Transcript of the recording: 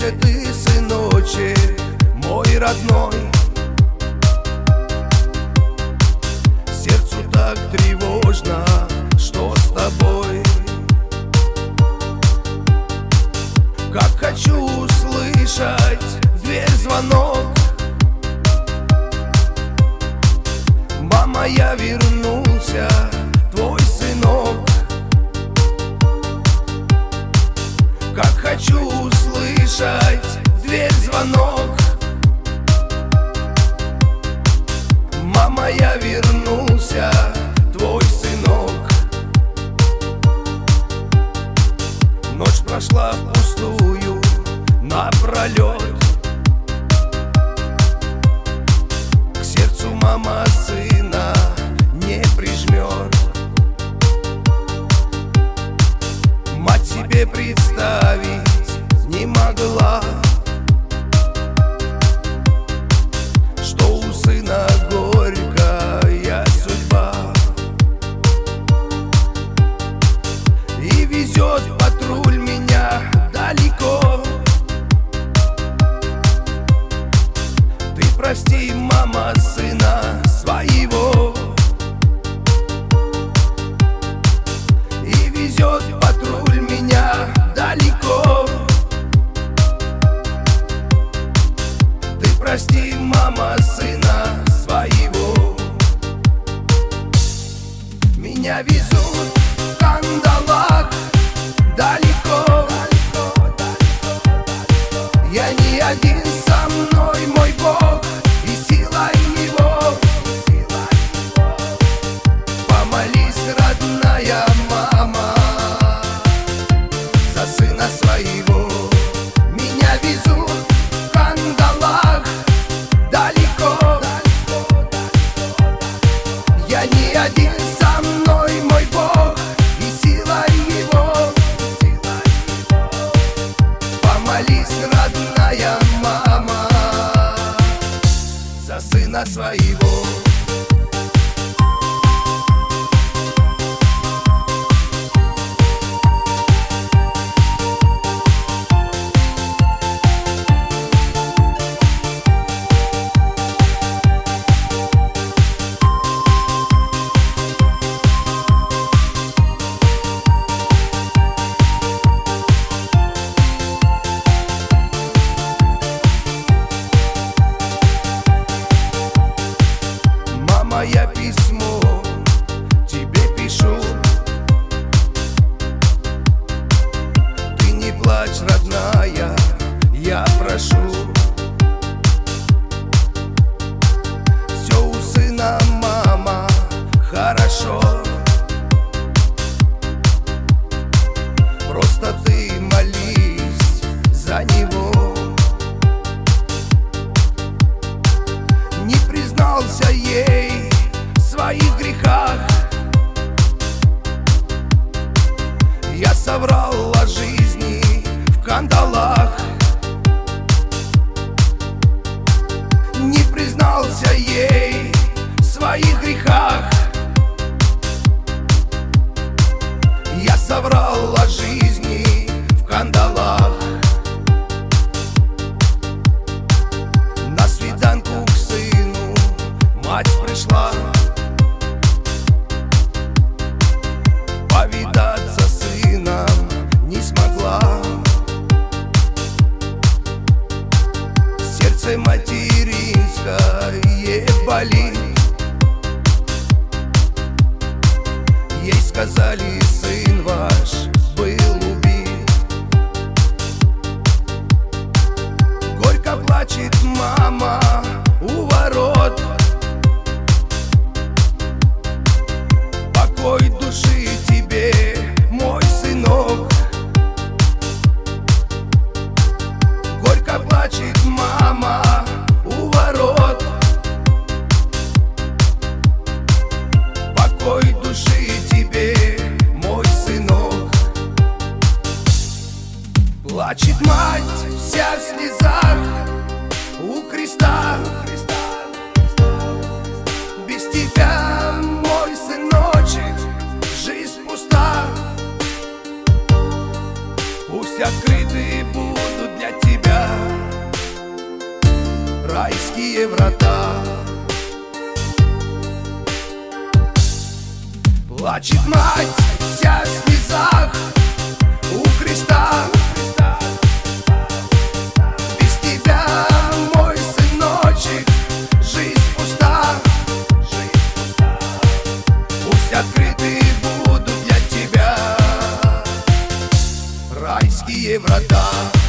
же ты, сыночек, мой родной. Сердцу так тревожно, что с тобой. Как хочу услышать в дверь звонок: мама, я вернулся, твой сынок. Как хочу услышать в дверь звонок: мама, я вернулся, твой сынок. Ночь прошла впустую, напролет. К сердцу мама сына не прижмет. Мать себе представить не могла, что у сына горькая судьба. И везет патруль меня далеко. Ты прости, мама, сына своего. И везет патруль меня далеко. Ты прости, мама, сына своего. Меня везут в кандалах далеко. Я не один, со мной мой Бог и сила Его. Помолись, родная мама, за сына своего. Меня везут в кандалах далеко. Я не один, со мной мой Бог и сила Его. Помолись, родная мама, за сына своего. Я письмо тебе пишу. Ты не плачь, родная, я прошу. Все у сына, мама, хорошо. Просто ты молись за него. Не признался ей в своих грехах. Я соврал о жизни в кандалах. Не признался ей в своих грехах. Я соврал о жизни в кандалах. На свиданку к сыну мать пришла повидаться с сыном, не смогла. Сердце материнское болит. Ей сказали, сын ваш был убит. Горько плачет мама у ворот. Покой души тебе, мой сынок. Горько плачет мама у ворот. Покой души тебе, мой сынок. Плачет мать вся в слезах у креста. Без тебя, мой сыночек, жизнь открыты будут для тебя райские врата. Плачет мать вся в слезах у креста. Без тебя, мой сыночек, жизнь пуста. Пусть открыты будут для тебя райские врата.